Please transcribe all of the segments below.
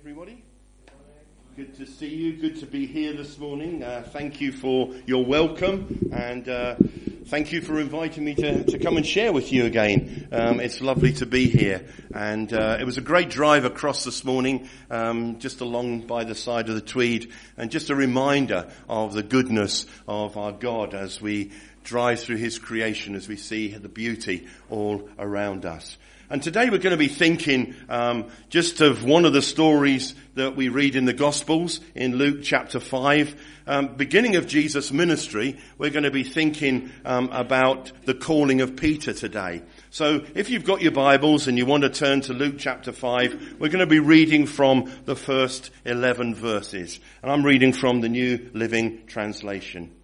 Everybody. Good to see you. Good to be here this morning. Thank you for your welcome, and thank you for inviting me to come and share with you again. It's lovely to be here, and it was a great drive across this morning, just along by the side of the Tweed, and just a reminder of the goodness of our God as we drive through His creation, as we see the beauty all around us. And today we're going to be thinking just of one of the stories that we read in the Gospels in Luke chapter 5. Beginning of Jesus' ministry, we're going to be thinking about the calling of Peter today. So if you've got your Bibles and you want to turn to Luke chapter 5, we're going to be reading from the first 11 verses. And I'm reading from the New Living Translation.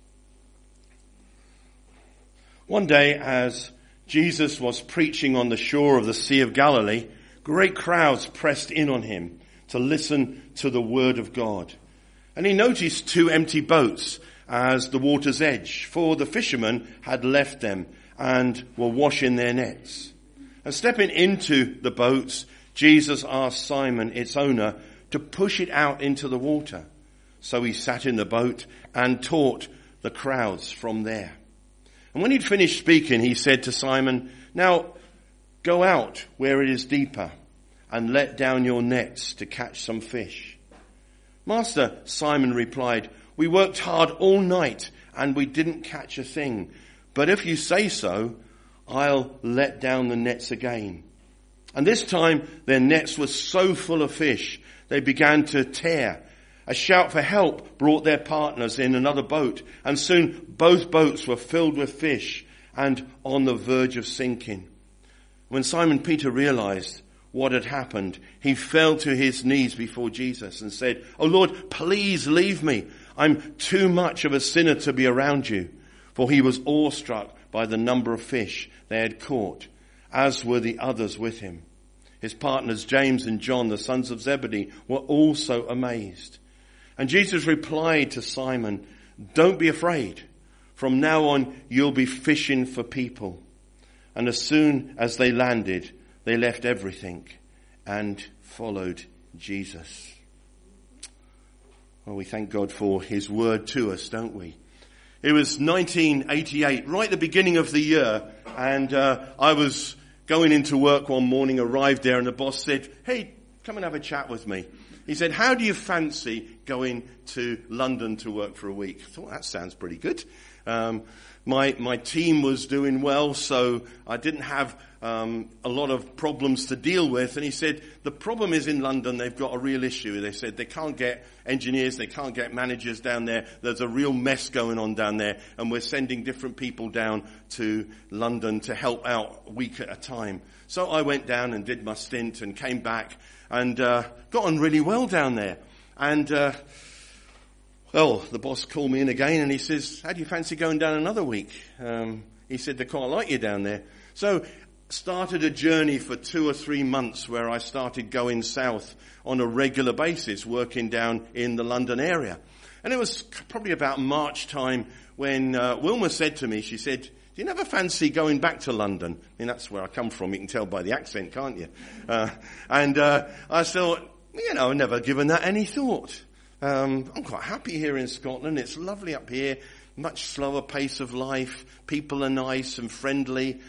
One day, as Jesus was preaching on the shore of the Sea of Galilee, great crowds pressed in on him to listen to the word of God. And he noticed two empty boats as the water's edge, for the fishermen had left them and were washing their nets. And stepping into the boats, Jesus asked Simon, its owner, to push it out into the water. So he sat in the boat and taught the crowds from there. And when he'd finished speaking, he said to Simon, "Now go out where it is deeper and let down your nets to catch some fish." "Master," Simon replied, "we worked hard all night and we didn't catch a thing. But if you say so, I'll let down the nets again." And this time their nets were so full of fish, they began to tear. A shout for help brought their partners in another boat, and soon both boats were filled with fish and on the verge of sinking. When Simon Peter realized what had happened, he fell to his knees before Jesus and said, "Oh Lord, please leave me. I'm too much of a sinner to be around you." For he was awestruck by the number of fish they had caught, as were the others with him. His partners James and John, the sons of Zebedee, were also amazed. And Jesus replied to Simon, "Don't be afraid. From now on, you'll be fishing for people." And as soon as they landed, they left everything and followed Jesus. Well, we thank God for His word to us, don't we? It was 1988, right at the beginning of the year, and I was going into work one morning, arrived there, and the boss said, "Hey, come and have a chat with me." He said, "How do you fancy going to London to work for a week?" I thought, that sounds pretty good. My team was doing well, so I didn't have a lot of problems to deal with. And he said, "The problem is in London, they've got a real issue." They said they can't get engineers, they can't get managers down there. There's a real mess going on down there, and we're sending different people down to London to help out a week at a time. So I went down and did my stint and came back and got on really well down there. And well, the boss called me in again and he says, "How do you fancy going down another week?" He said, "They quite like you down there." So started a journey for 2 or 3 months where I started going south on a regular basis, working down in the London area. And it was probably about March time when Wilma said to me, she said, "Do you never fancy going back to London?" I mean, that's where I come from. You can tell by the accent, can't you? And I thought, I've never given that any thought. I'm quite happy here in Scotland. It's lovely up here. Much slower pace of life. People are nice and friendly.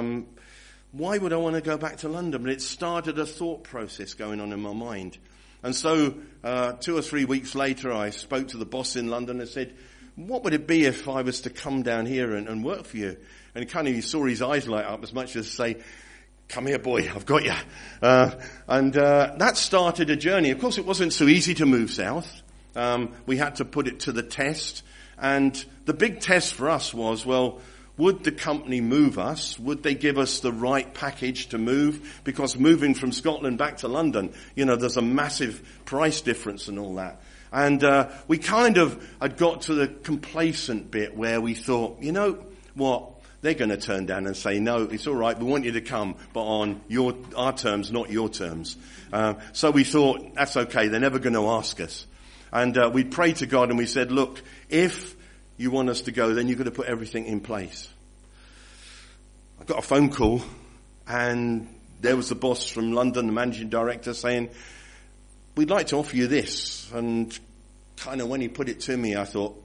Why would I want to go back to London? But it started a thought process going on in my mind. And so 2 or 3 weeks later, I spoke to the boss in London and said, "What would it be if I was to come down here and work for you?" And he saw his eyes light up as much as say, "Come here, boy, I've got you." And that started a journey. Of course, it wasn't so easy to move south. We had to put it to the test. And the big test for us was, well, would the company move us? Would they give us the right package to move? Because moving from Scotland back to London, there's a massive price difference and all that. And we kind of had got to the complacent bit where we thought, what? They're going to turn down and say, "No, it's all right. We want you to come, but on our terms, not your terms." So we thought, that's okay. They're never going to ask us. And we prayed to God and we said, "Look, if you want us to go, then you've got to put everything in place." I got a phone call and there was the boss from London, the managing director, saying, we'd like to offer you this. And kind of when he put it to me, I thought,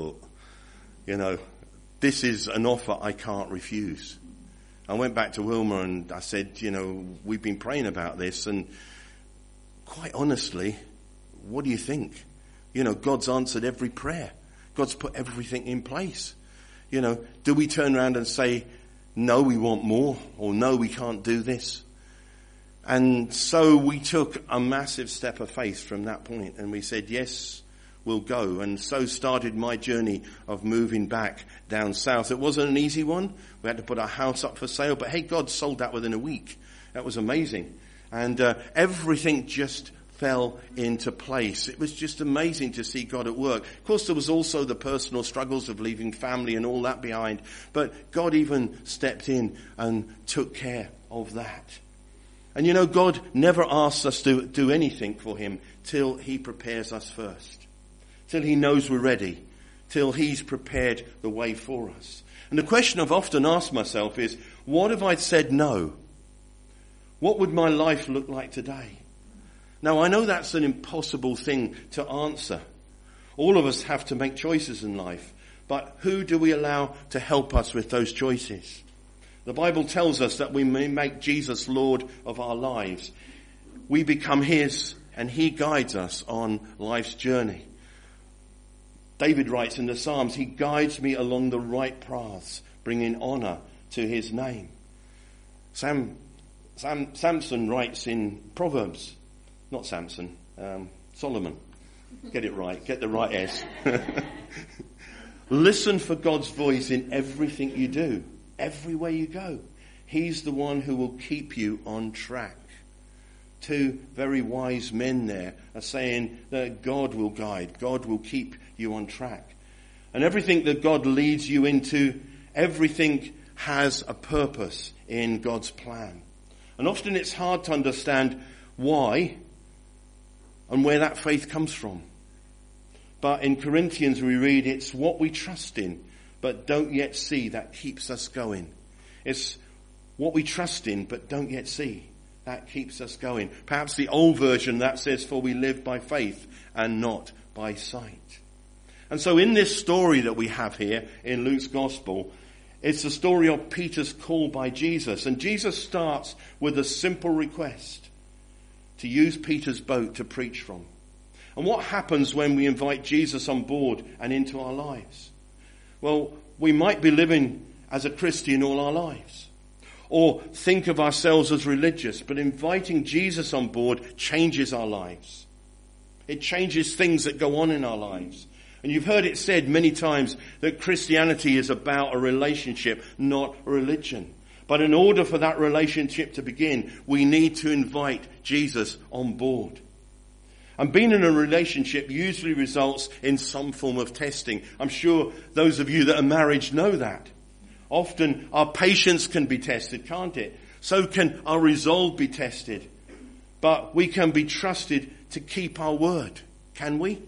this is an offer I can't refuse. I went back to Wilma and I said, we've been praying about this, and quite honestly, what do you think? God's answered every prayer. God's put everything in place. Do we turn around and say, no, we want more, or no, we can't do this? And so we took a massive step of faith from that point, and we said, yes, we'll go. And so started my journey of moving back down south. It wasn't an easy one. We had to put our house up for sale, but hey, God sold that within a week. That was amazing. And everything just fell into place. It was just amazing to see God at work. Of course, there was also the personal struggles of leaving family and all that behind, but God even stepped in and took care of that. And God never asks us to do anything for him till he prepares us first, till he knows we're ready, till he's prepared the way for us. And the question I've often asked myself is, what if I'd said no? What would my life look like today? Now, I know that's an impossible thing to answer. All of us have to make choices in life, but who do we allow to help us with those choices? The Bible tells us that we may make Jesus Lord of our lives. We become his, and he guides us on life's journey. David writes in the Psalms, he guides me along the right paths, bringing honor to his name. Samson writes in Proverbs, not Samson, Solomon. Get it right, get the right S. Listen for God's voice in everything you do, everywhere you go. He's the one who will keep you on track. Two very wise men there are saying that God will guide, God will keep you on track. And everything that God leads you into, everything has a purpose in God's plan. And often it's hard to understand why and where that faith comes from. But in Corinthians we read, it's what we trust in but don't yet see that keeps us going. It's what we trust in but don't yet see that keeps us going. Perhaps the old version that says, for we live by faith and not by sight. And so in this story that we have here in Luke's Gospel, it's the story of Peter's call by Jesus. And Jesus starts with a simple request to use Peter's boat to preach from. And what happens when we invite Jesus on board and into our lives? Well, we might be living as a Christian all our lives, or think of ourselves as religious, but inviting Jesus on board changes our lives. It changes things that go on in our lives. And you've heard it said many times that Christianity is about a relationship, not a religion. But in order for that relationship to begin, we need to invite Jesus on board. And being in a relationship usually results in some form of testing. I'm sure those of you that are married know that. Often our patience can be tested, can't it? So can our resolve be tested. But we can be trusted to keep our word. Can we?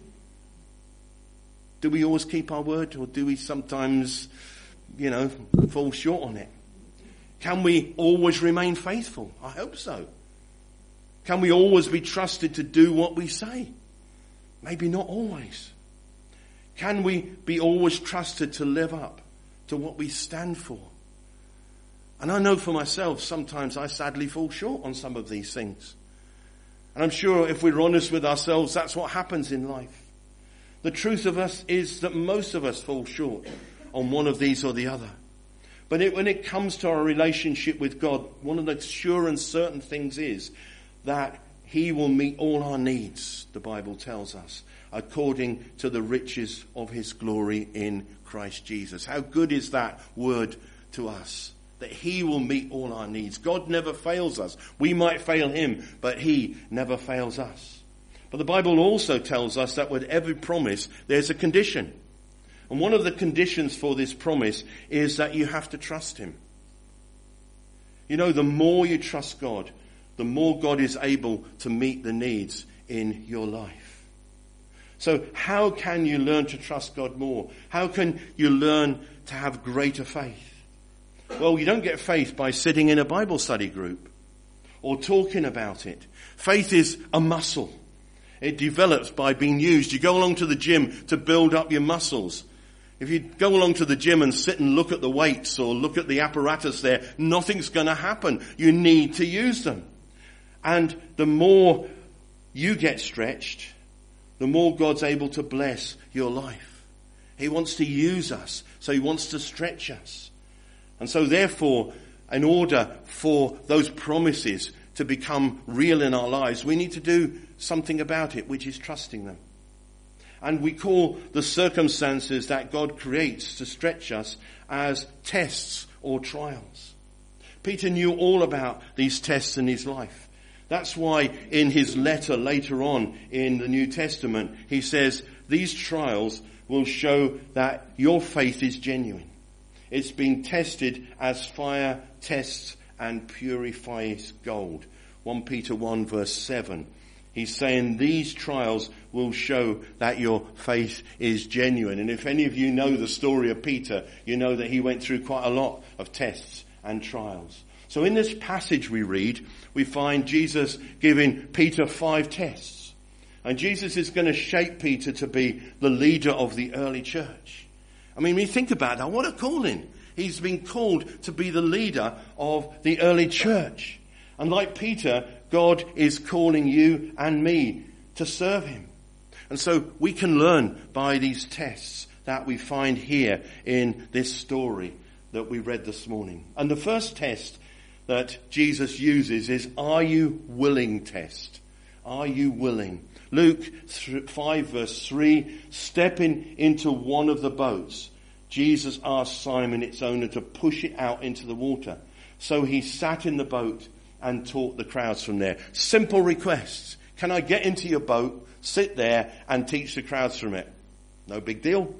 Do we always keep our word, or do we sometimes, fall short on it? Can we always remain faithful? I hope so. Can we always be trusted to do what we say? Maybe not always. Can we be always trusted to live up to what we stand for? And I know for myself, sometimes I sadly fall short on some of these things. And I'm sure if we're honest with ourselves, that's what happens in life. The truth of us is that most of us fall short on one of these or the other. But when it comes to our relationship with God, one of the sure and certain things is that he will meet all our needs, the Bible tells us, according to the riches of his glory in Christ Jesus. How good is that word to us? That he will meet all our needs. God never fails us. We might fail him, but he never fails us. But the Bible also tells us that with every promise, there's a condition. And one of the conditions for this promise is that you have to trust him. The more you trust God, the more God is able to meet the needs in your life. So how can you learn to trust God more? How can you learn to have greater faith? Well, you don't get faith by sitting in a Bible study group or talking about it. Faith is a muscle. It develops by being used. You go along to the gym to build up your muscles. If you go along to the gym and sit and look at the weights or look at the apparatus there, nothing's going to happen. You need to use them. And the more you get stretched, the more God's able to bless your life. He wants to use us, so he wants to stretch us. And so therefore, in order for those promises to become real in our lives, we need to do something about it, which is trusting them. And we call the circumstances that God creates to stretch us as tests or trials. Peter knew all about these tests in his life. That's why in his letter later on in the New Testament, he says, these trials will show that your faith is genuine. It's been tested as fire tests and purifies gold. 1 Peter 1 verse 7. He's saying these trials will show that your faith is genuine. And if any of you know the story of Peter, you know that he went through quite a lot of tests and trials. So in this passage we read, we find Jesus giving Peter 5 tests. And Jesus is going to shape Peter to be the leader of the early church. I mean, when you think about that, what a calling. He's been called to be the leader of the early church. And like Peter, God is calling you and me to serve him. And so we can learn by these tests that we find here in this story that we read this morning. And the first test that Jesus uses is, are you willing test? Are you willing? Luke 5 verse 3, stepping into one of the boats, Jesus asked Simon, its owner, to push it out into the water. So he sat in the boat and taught the crowds from there. Simple requests. Can I get into your boat, sit there and teach the crowds from it? No big deal.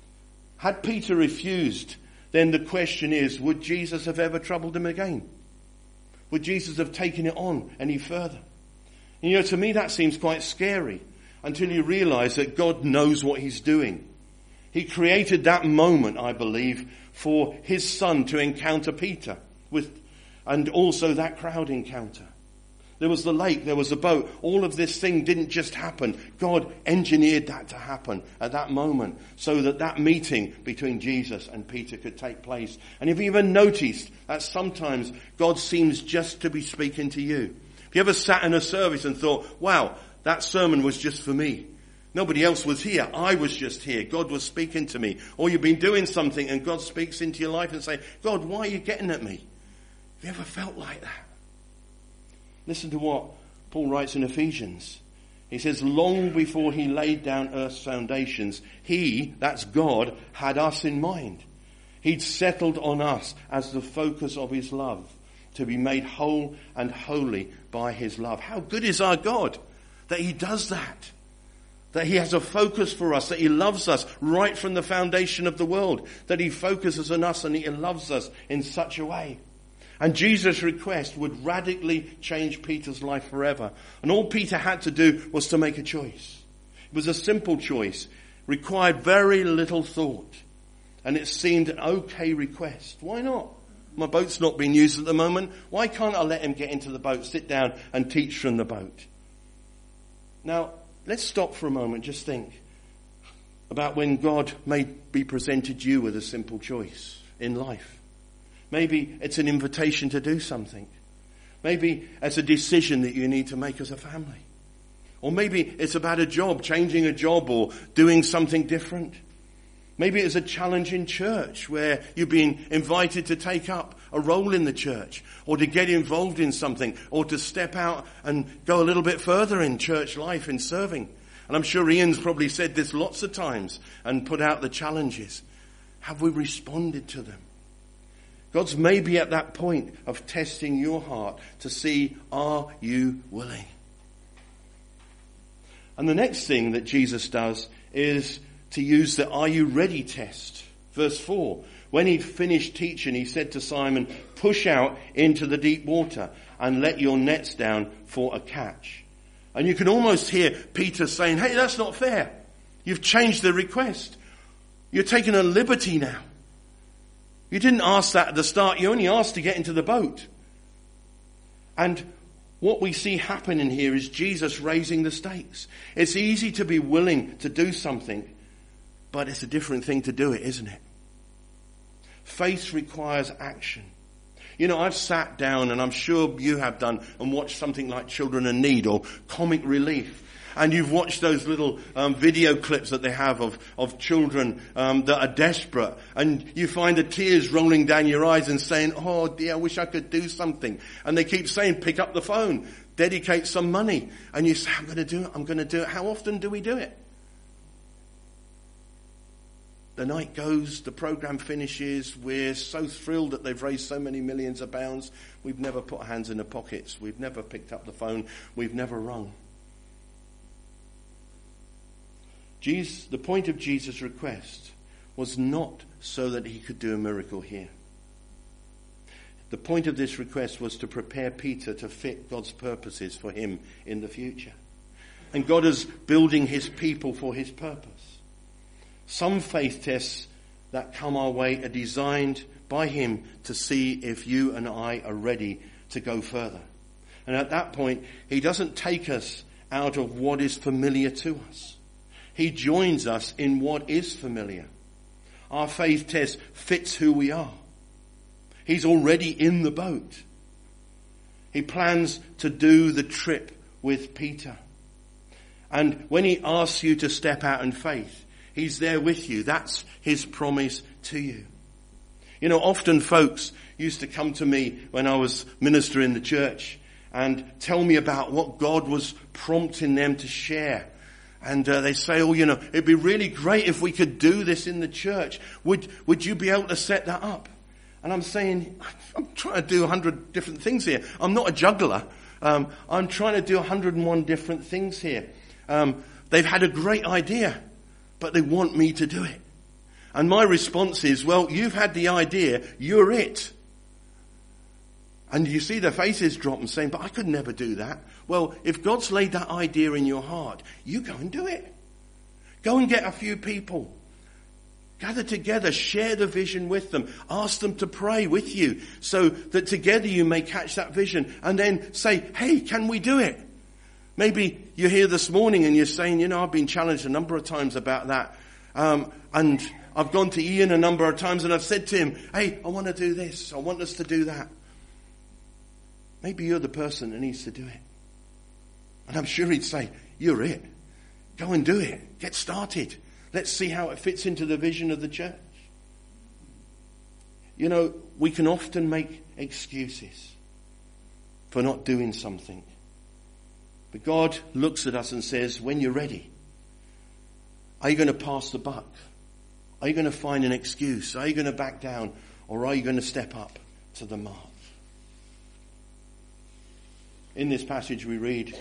Had Peter refused, then the question is, would Jesus have ever troubled him again? Would Jesus have taken it on any further? And you know, to me that seems quite scary until you realize that God knows what he's doing. He created that moment, I believe, for his son to encounter Peter and also that crowd encounter. There was the lake, there was a boat. All of this thing didn't just happen. God engineered that to happen at that moment so that that meeting between Jesus and Peter could take place. And have you ever noticed that sometimes God seems just to be speaking to you? Have you ever sat in a service and thought, wow, that sermon was just for me? Nobody else was here. I was just here. God was speaking to me. Or you've been doing something and God speaks into your life and say, God, why are you getting at me? Have you ever felt like that? Listen to what Paul writes in Ephesians. He says, long before he laid down earth's foundations, he, that's God, had us in mind. He'd settled on us as the focus of his love, to be made whole and holy by his love. How good is our God that he does that? That he has a focus for us, that he loves us right from the foundation of the world, that he focuses on us and he loves us in such a way. And Jesus' request would radically change Peter's life forever. And all Peter had to do was to make a choice. It was a simple choice, required very little thought. And it seemed an okay request. Why not? My boat's not being used at the moment. Why can't I let him get into the boat, sit down and teach from the boat? Now, let's stop for a moment, just think about when God may be presented you with a simple choice in life. Maybe it's an invitation to do something. Maybe it's a decision that you need to make as a family. Or maybe it's about a job, changing a job or doing something different. Maybe it's a challenge in church where you've been invited to take up a role in the church or to get involved in something or to step out and go a little bit further in church life in serving. And I'm sure Ian's probably said this lots of times and put out the challenges. Have we responded to them? God's maybe at that point of testing your heart to see, are you willing? And the next thing that Jesus does is to use the are you ready test. Verse 4, when he'd finished teaching, he said to Simon, push out into the deep water and let your nets down for a catch. And you can almost hear Peter saying, hey, that's not fair. You've changed the request. You're taking a liberty now. You didn't ask that at the start. You only asked to get into the boat. And what we see happening here is Jesus raising the stakes. It's easy to be willing to do something, but it's a different thing to do it, isn't it? Faith requires action. You know, I've sat down, and I'm sure you have done, and watched something like Children in Need or Comic Relief. And you've watched those little video clips that they have of children that are desperate. And you find the tears rolling down your eyes and saying, oh dear, I wish I could do something. And they keep saying, pick up the phone, dedicate some money. And you say, I'm going to do it, I'm going to do it. How often do we do it? The night goes, the program finishes, we're so thrilled that they've raised so many millions of pounds. We've never put our hands in the pockets. We've never picked up the phone. We've never rung. The point of Jesus' request was not so that he could do a miracle here. The point of this request was to prepare Peter to fit God's purposes for him in the future. And God is building his people for his purpose. Some faith tests that come our way are designed by him to see if you and I are ready to go further. And at that point, he doesn't take us out of what is familiar to us. He joins us in what is familiar. Our faith test fits who we are. He's already in the boat. He plans to do the trip with Peter. And when he asks you to step out in faith, he's there with you. That's his promise to you. You know, often folks used to come to me when I was minister in the church and tell me about what God was prompting them to share. And they say, oh, you know, it'd be really great if we could do this in the church. Would you be able to set that up? And I'm saying, I'm trying to do 100 different things here. I'm not a juggler. I'm trying to do 101 different things here. They've had a great idea, but they want me to do it. And my response is, well, you've had the idea, you're it. And you see their faces drop and saying, but I could never do that. Well, if God's laid that idea in your heart, you go and do it. Go and get a few people. Gather together, share the vision with them. Ask them to pray with you so that together you may catch that vision. And then say, hey, can we do it? Maybe you're here this morning and you're saying, you know, I've been challenged a number of times about that. And I've gone to Ian a number of times and I've said to him, hey, I want to do this. I want us to do that. Maybe you're the person that needs to do it. And I'm sure he'd say, you're it. Go and do it. Get started. Let's see how it fits into the vision of the church. You know, we can often make excuses for not doing something. But God looks at us and says, when you're ready, are you going to pass the buck? Are you going to find an excuse? Are you going to back down? Or are you going to step up to the mark? In this passage we read,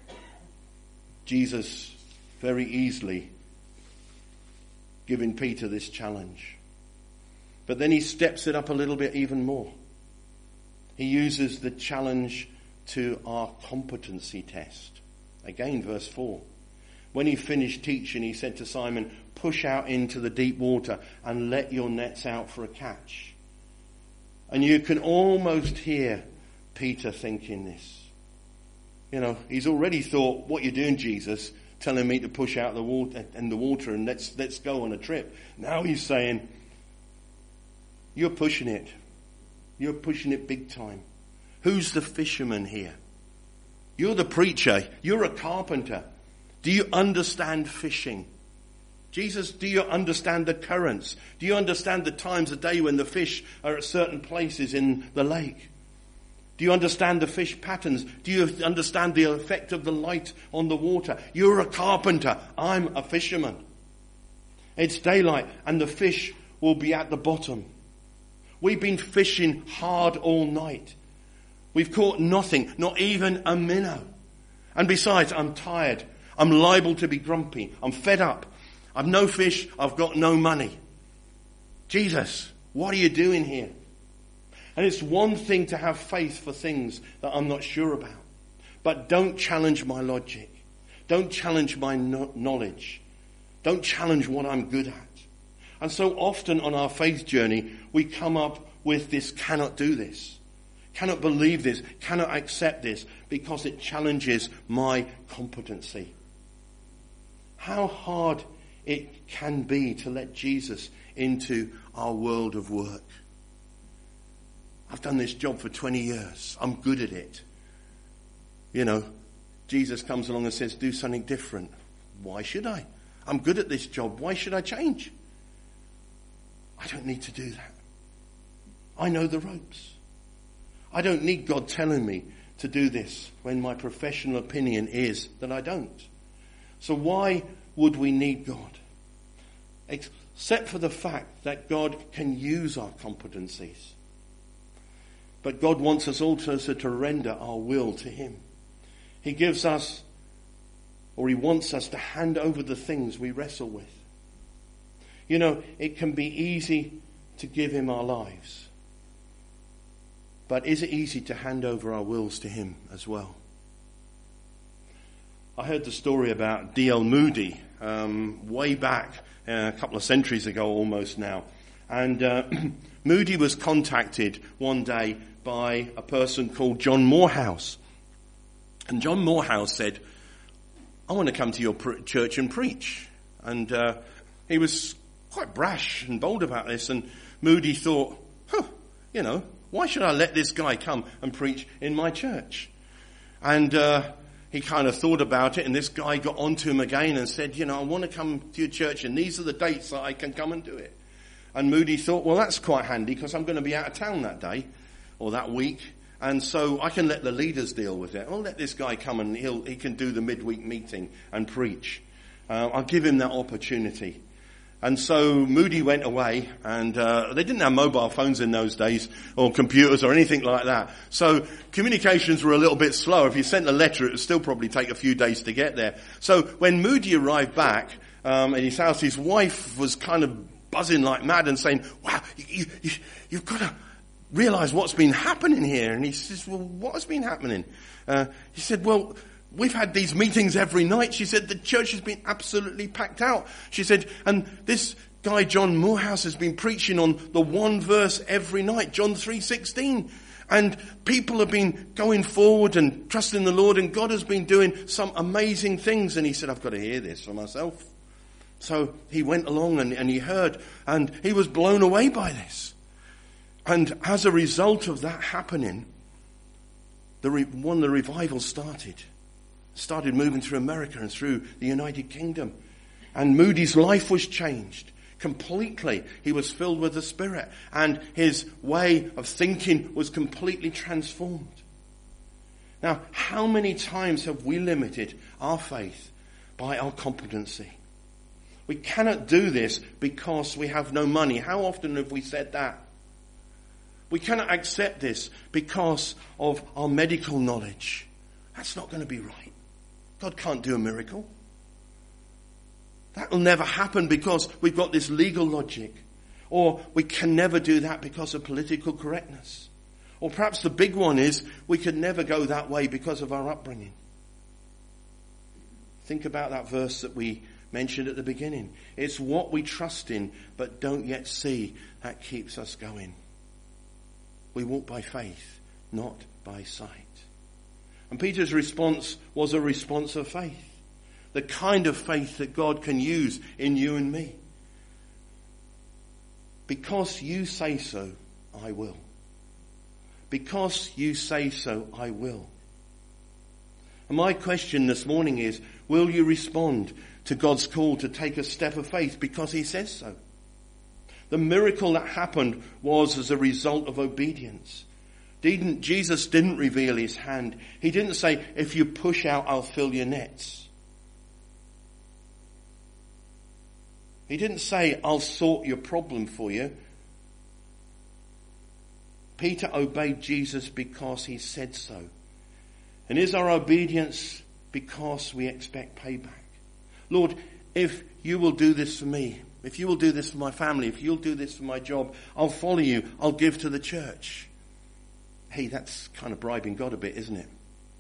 Jesus very easily giving Peter this challenge. But then he steps it up a little bit even more. He uses the challenge to our competency test. Again, verse 4. When he finished teaching, he said to Simon, push out into the deep water and let your nets out for a catch. And you can almost hear Peter thinking this. You know, he's already thought, what you're doing, Jesus, telling me to push out the water and let's go on a trip. Now he's saying, you're pushing it. You're pushing it big time. Who's the fisherman here? You're the preacher. You're a carpenter. Do you understand fishing? Jesus, do you understand the currents? Do you understand the times of day when the fish are at certain places in the lake? Do you understand the fish patterns? Do you understand the effect of the light on the water? You're a carpenter. I'm a fisherman. It's daylight and the fish will be at the bottom. We've been fishing hard all night. We've caught nothing, not even a minnow. And besides, I'm tired. I'm liable to be grumpy. I'm fed up. I've no fish. I've got no money. Jesus, what are you doing here? And it's one thing to have faith for things that I'm not sure about. But don't challenge my logic. Don't challenge my knowledge. Don't challenge what I'm good at. And so often on our faith journey, we come up with this cannot do this. cannot believe this, cannot accept this, because it challenges my competency. How hard it can be to let Jesus into our world of work. I've done this job for 20 years. I'm good at it. Jesus comes along and says, do something different. Why should I? I'm good at this job. Why should I change? I don't need to do that. I know the ropes. I don't need God telling me to do this when my professional opinion is that I don't. So why would we need God? Except for the fact that God can use our competencies. But God wants us also to render our will to him. He gives us, or he wants us to hand over the things we wrestle with. It can be easy to give him our lives. But is it easy to hand over our wills to him as well? I heard the story about D.L. Moody way back a couple of centuries ago almost now. And Moody was contacted one day by a person called John Morehouse. And John Morehouse said, I want to come to your church and preach. And he was quite brash and bold about this. And Moody thought, why should I let this guy come and preach in my church? And he kind of thought about it, and this guy got onto him again and said, I want to come to your church, and these are the dates that I can come and do it. And Moody thought, well, that's quite handy, because I'm going to be out of town that day or that week, and so I can let the leaders deal with it. I'll let this guy come and he can do the midweek meeting and preach. I'll give him that opportunity. And so Moody went away, and they didn't have mobile phones in those days, or computers or anything like that. So communications were a little bit slow. If you sent a letter, it would still probably take a few days to get there. So when Moody arrived back at his house, his wife was kind of buzzing like mad and saying, wow, you've got to realize what's been happening here. And he says, well, what has been happening? He said, well, we've had these meetings every night. She said, the church has been absolutely packed out. She said, and this guy, John Morehouse, has been preaching on the one verse every night, John 3:16. And people have been going forward and trusting the Lord, and God has been doing some amazing things. And he said, I've got to hear this for myself. So he went along and he heard, and he was blown away by this. And as a result of that happening, the revival started moving through America and through the United Kingdom. And Moody's life was changed completely. He was filled with the Spirit, and his way of thinking was completely transformed. Now, how many times have we limited our faith by our competency? We cannot do this because we have no money. How often have we said that? We cannot accept this because of our medical knowledge. That's not going to be right. God can't do a miracle. That will never happen because we've got this legal logic. Or we can never do that because of political correctness. Or perhaps the big one is we could never go that way because of our upbringing. Think about that verse that we mentioned at the beginning. It's what we trust in but don't yet see that keeps us going. We walk by faith, not by sight. And Peter's response was a response of faith. The kind of faith that God can use in you and me. Because you say so, I will. Because you say so, I will. And my question this morning is, will you respond to God's call to take a step of faith because he says so? The miracle that happened was as a result of obedience. Jesus didn't reveal his hand. He didn't say, if you push out, I'll fill your nets. He didn't say, I'll sort your problem for you. Peter obeyed Jesus because he said so. And is our obedience because we expect payback? Lord, if you will do this for me, if you will do this for my family, if you'll do this for my job, I'll follow you, I'll give to the church. Hey, that's kind of bribing God a bit, isn't it?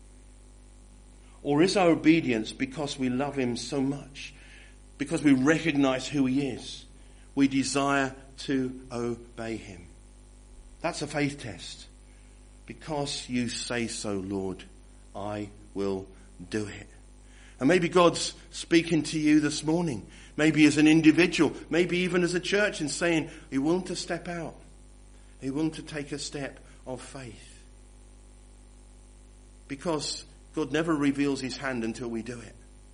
Or is our obedience because we love him so much? Because we recognize who he is? We desire to obey him. That's a faith test. Because you say so, Lord, I will do it. And maybe God's speaking to you this morning, maybe as an individual, maybe even as a church, and saying, are you willing to step out? Are you willing to take a step of faith? Because God never reveals his hand until we do it.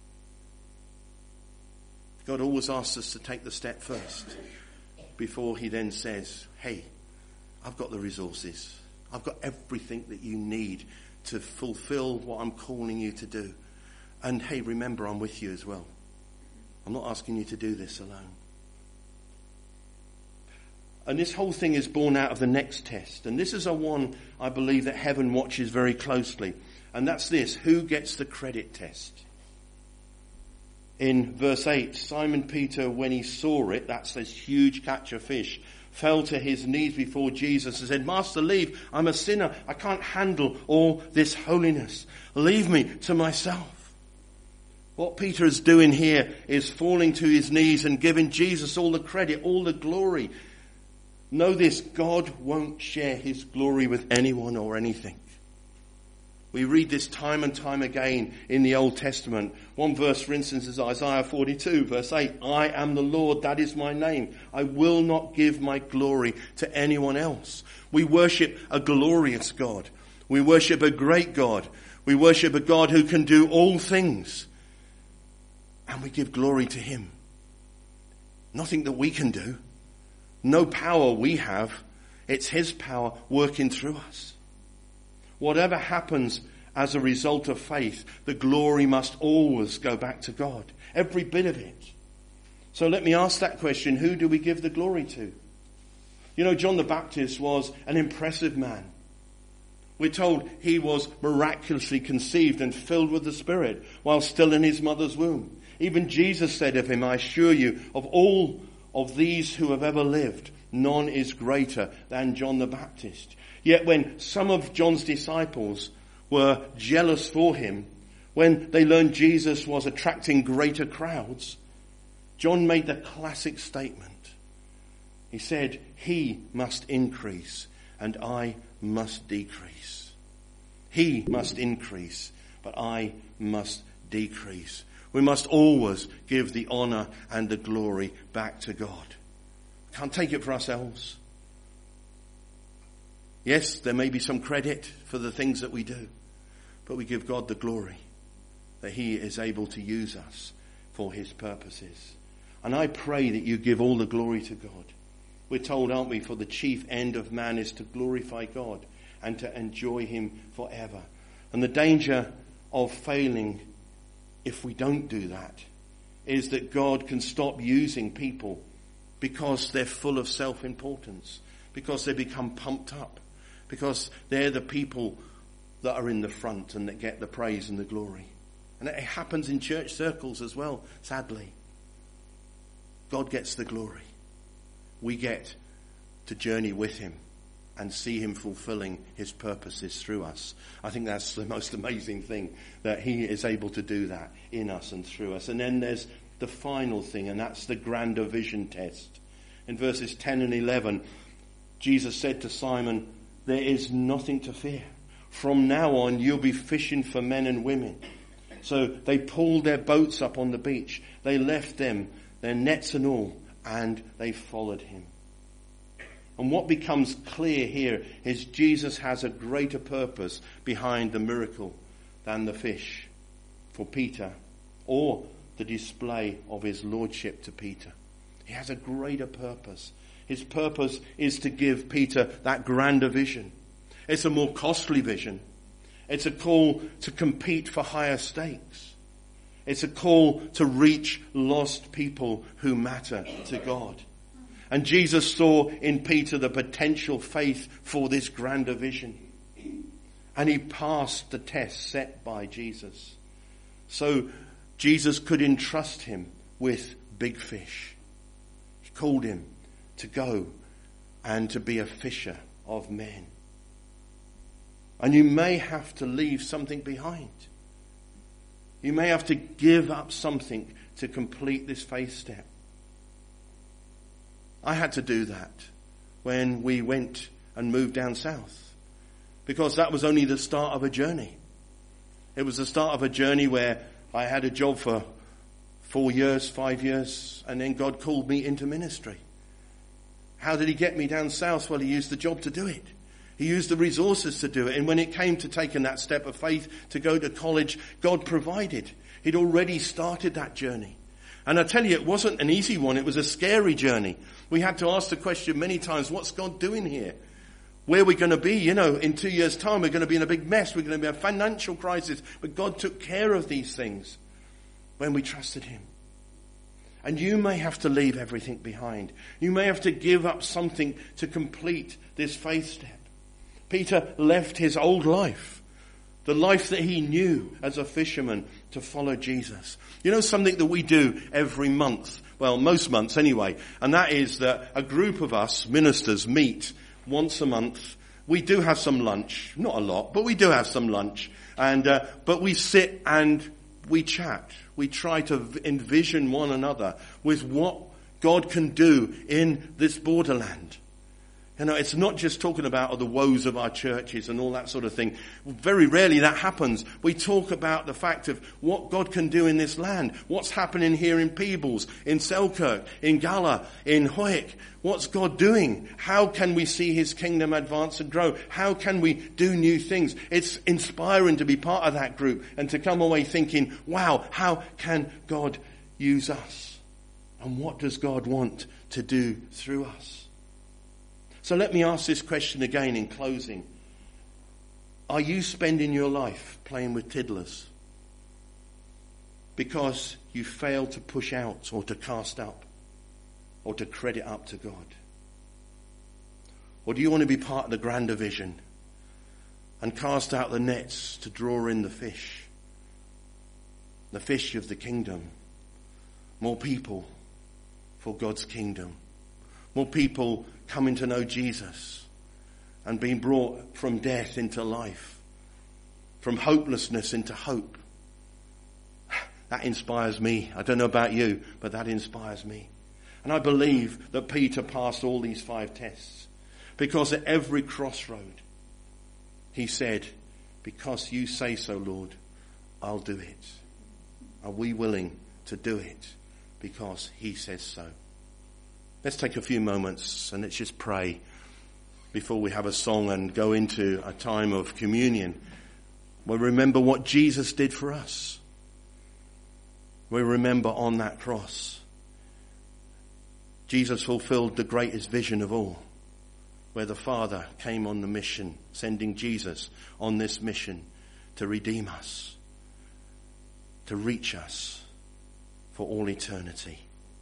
God always asks us to take the step first before he then says, hey, I've got the resources. I've got everything that you need to fulfill what I'm calling you to do. And hey, remember, I'm with you as well. I'm not asking you to do this alone. And this whole thing is born out of the next test. And this is a one I believe that heaven watches very closely. And that's this: who gets the credit test? In verse 8, Simon Peter, when he saw it, that's this huge catch of fish, fell to his knees before Jesus and said, Master, leave, I'm a sinner. I can't handle all this holiness. Leave me to myself. What Peter is doing here is falling to his knees and giving Jesus all the credit, all the glory. Know this, God won't share his glory with anyone or anything. We read this time and time again in the Old Testament. One verse, for instance, is Isaiah 42, verse 8. I am the Lord, that is my name. I will not give my glory to anyone else. We worship a glorious God. We worship a great God. We worship a God who can do all things. And we give glory to him. Nothing that we can do. No power we have. It's his power working through us. Whatever happens as a result of faith, the glory must always go back to God. Every bit of it. So let me ask that question: who do we give the glory to? You know, John the Baptist was an impressive man. We're told he was miraculously conceived and filled with the Spirit while still in his mother's womb. Even Jesus said of him, I assure you, of all of these who have ever lived, none is greater than John the Baptist. Yet when some of John's disciples were jealous for him, when they learned Jesus was attracting greater crowds, John made the classic statement. He said, he must increase and I must decrease. He must increase, but I must decrease. We must always give the honor and the glory back to God. Can't take it for ourselves. Yes, there may be some credit for the things that we do, but we give God the glory that he is able to use us for his purposes. And I pray that you give all the glory to God. We're told, aren't we, for the chief end of man is to glorify God and to enjoy him forever. And the danger of failing if we don't do that is that God can stop using people because they're full of self-importance, because they become pumped up, because they're the people that are in the front and that get the praise and the glory. And it happens in church circles as well, sadly. God gets the glory. We get to journey with him and see him fulfilling his purposes through us. I think that's the most amazing thing, that he is able to do that in us and through us. And then there's the final thing, and that's the grander vision test. In verses 10 and 11, Jesus said to Simon, there is nothing to fear. From now on, you'll be fishing for men and women. So they pulled their boats up on the beach. They left them, their nets and all, and they followed him. And what becomes clear here is Jesus has a greater purpose behind the miracle than the fish for Peter or the display of his lordship to Peter. He has a greater purpose. His purpose is to give Peter that grander vision. It's a more costly vision. It's a call to compete for higher stakes. It's a call to reach lost people who matter to God. And Jesus saw in Peter the potential faith for this grander vision. And he passed the test set by Jesus. So Jesus could entrust him with big fish. He called him to go and to be a fisher of men. And you may have to leave something behind. You may have to give up something to complete this faith step. I had to do that when we went and moved down south. because that was only the start of a journey. It was the start of a journey where I had a job for 4 years, 5 years, and then God called me into ministry. How did he get me down south? Well, he used the job to do it. He used the resources to do it. And when it came to taking that step of faith to go to college, God provided. He'd already started that journey. And I tell you, it wasn't an easy one. It was a scary journey. We had to ask the question many times, what's God doing here? Where are we going to be? In 2 years' time, we're going to be in a big mess. We're going to be in a financial crisis. But God took care of these things when we trusted him. And you may have to leave everything behind. You may have to give up something to complete this faith step. Peter left his old life, the life that he knew as a fisherman, to follow Jesus. Something that we do every month, well, most months anyway, and that is that a group of us ministers meet once a month. We do have some lunch, not a lot, but we do have some lunch, and but we sit and we chat. We try to envision one another with what God can do in this borderland. It's not just talking about the woes of our churches and all that sort of thing. Very rarely that happens. We talk about the fact of what God can do in this land. What's happening here in Peebles, in Selkirk, in Gala, in Hoyk. What's God doing? How can we see his kingdom advance and grow? How can we do new things? It's inspiring to be part of that group and to come away thinking, wow, how can God use us? And what does God want to do through us? So let me ask this question again in closing. Are you spending your life playing with tiddlers because you fail to push out or to cast up or to credit up to God? Or do you want to be part of the grander vision and cast out the nets to draw in the fish of the kingdom? More people for God's kingdom. More people coming to know Jesus and being brought from death into life, from hopelessness into hope. That inspires me. I don't know about you, but that inspires me. And I believe that Peter passed all these 5 tests because at every crossroad he said, because you say so, Lord, I'll do it. Are we willing to do it because he says so? Let's take a few moments and let's just pray before we have a song and go into a time of communion. We'll remember what Jesus did for us. We remember on that cross, Jesus fulfilled the greatest vision of all, where the Father came on the mission, sending Jesus on this mission to redeem us, to reach us for all eternity.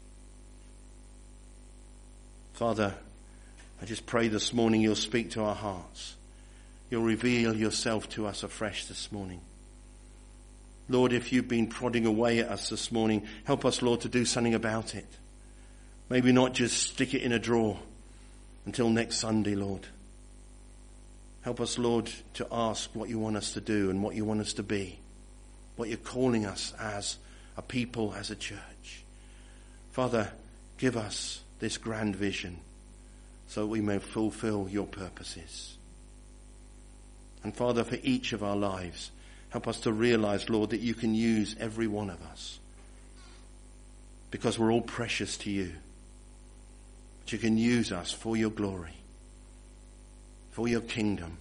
Father, I just pray this morning you'll speak to our hearts. You'll reveal yourself to us afresh this morning. Lord, if you've been prodding away at us this morning, help us, Lord, to do something about it. Maybe not just stick it in a drawer until next Sunday, Lord. Help us, Lord, to ask what you want us to do and what you want us to be, what you're calling us as a people, as a church. Father, give us this grand vision so that we may fulfill your purposes. And Father, for each of our lives, help us to realize, Lord, that you can use every one of us because we're all precious to you. That you can use us for your glory, for your kingdom.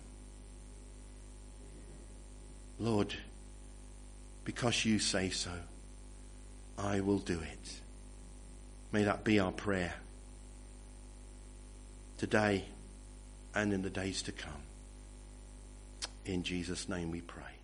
Lord, because you say so, I will do it. May that be our prayer today and in the days to come. In Jesus' name we pray.